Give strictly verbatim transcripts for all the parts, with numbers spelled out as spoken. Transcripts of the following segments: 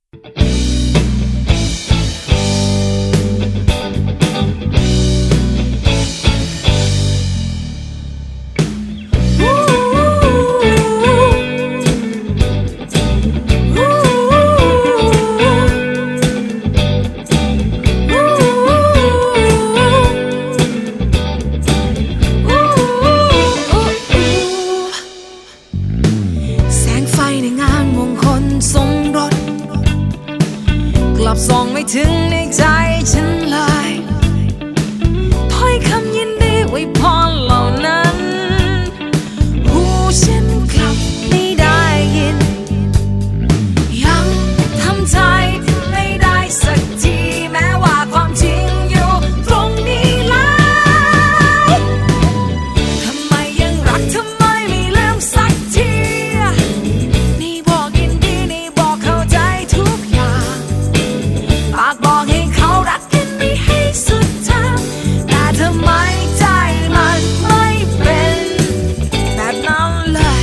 กลับส่องไม่ถึงในใจฉันเลยถ้อยคำยินดีไว้พรเหล่านั้นหูฉันกลับไม่ได้ยินยังทำใจไม่ได้สักทีแม้ว่าความจริงอยู่ตรงนี้แล้วทำไมยังรักทำไมไม่ลืมสักทีนี่บอกยินดีนี่บอกเข้าใจทุกอย่างปากบอกให้เขารักกันไม่ให้สุดทางแต่ทำไมใจมันไม่เป็นแบบนั้นเลย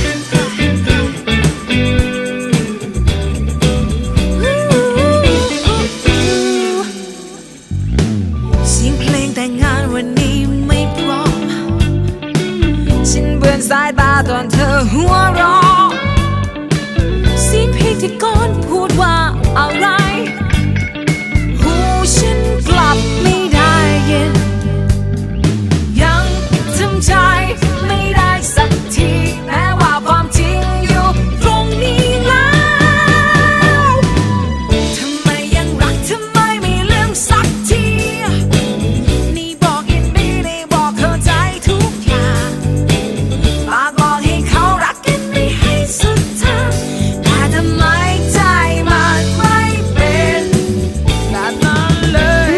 เสียงเพลงแต่งงานวันนี้ไม่พร้อมฉันเบื่อสายตาตอนเธอหัวเราะเสียงเพลงที่ก่อนพูดว่าอะไรหูฉันกลับไม่ได้ยินยังทำใจไม่ได้สักทีแม้ว่าความจริงอยู่ตรงนี้แล้วทำไมยังรักทำไมไม่ลืมสักทีนี่บอกยินดีนี่บอกเข้าใจทุกอย่างปากบอกให้เขารักกันไม่ให้สุดทางแต่ทำไมใจมันไม่เป็นแบบนั้นเลย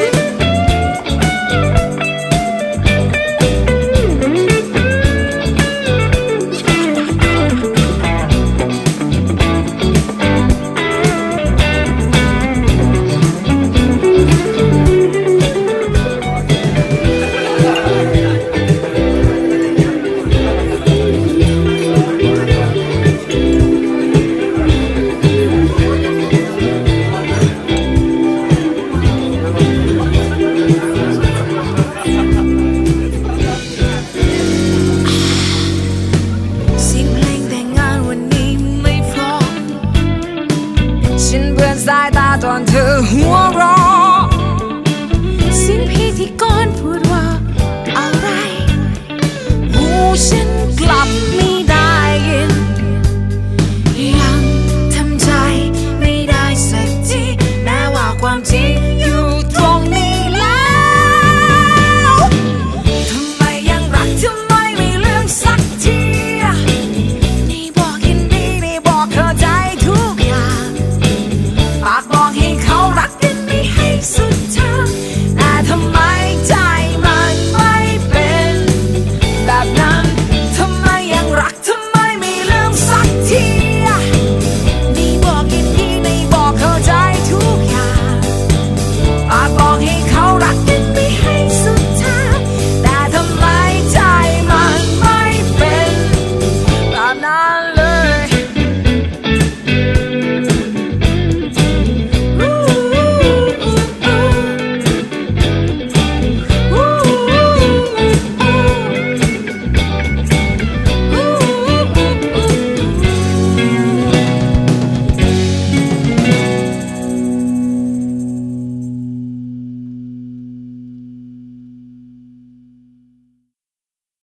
เสียงเพลงแต่งงานวันนี้ไม่พร้อมฉันเบื่อสายตาตอนเธอหัวเราะ